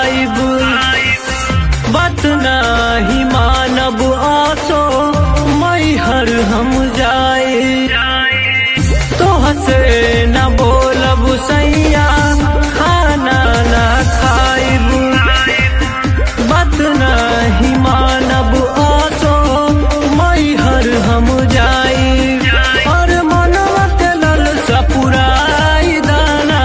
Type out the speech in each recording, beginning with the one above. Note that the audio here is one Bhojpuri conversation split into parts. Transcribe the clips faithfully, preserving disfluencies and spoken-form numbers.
आइब, बात नाही मानब आसो मैहर हम जाए। तोह से न बोलब सैया खाना ना खाइब, बात नाही मानब आसो मैहर हम जाए। और मनवा के ललसा पुराई दाना,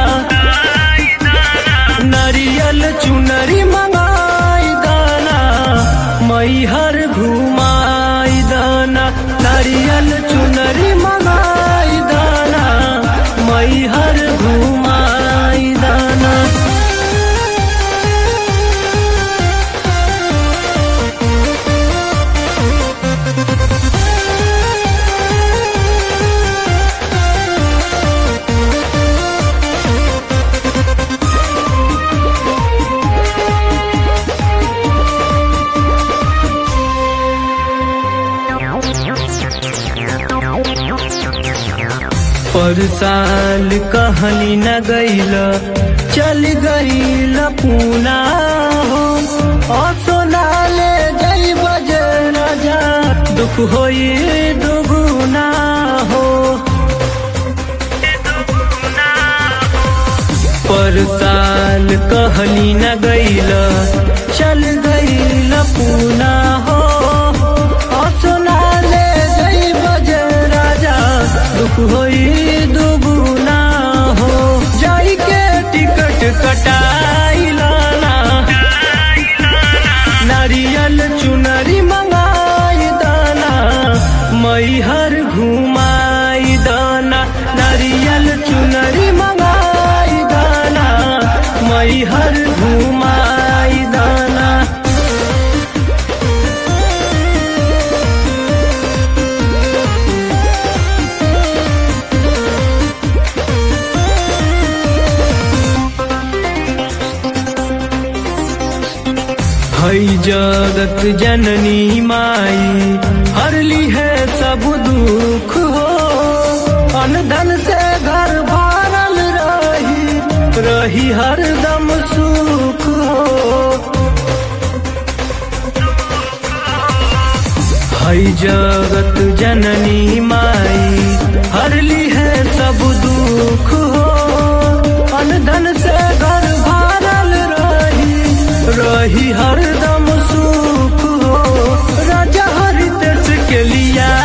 नारियल चुनरी मंगाई दाना, मैहर घुमाई दाना। नारियल चुनरी मंगाई दाना, मैहर घुमाई दाना। पर साल कहनी न गईल, चल गईल पूना हो। असोना ले जई बजे राजा, दुख होई दुगुना हो। पर साल कहनी न गईल, चल गईल पूना हो। असोना ले जई बजे राजा, दुख होई दुगुना हो। जाई के टिकट कटाई लाना, नारियल चुनरी मंगाई दाना, मैहर घुमाई दाना। नारियल चुनरी मंगाई दाना, मैहर घुमाई दाना। हई जगत जननी माई, हरली है सब दुख हो। अनधन से घर भरल रही, रही हरदम सुख हो। हई जगत जननी माई, हरली है सब दुख हो। अनधन से घर भरल रही, रही हरदम सुख हो। राजा हरितेश के लिया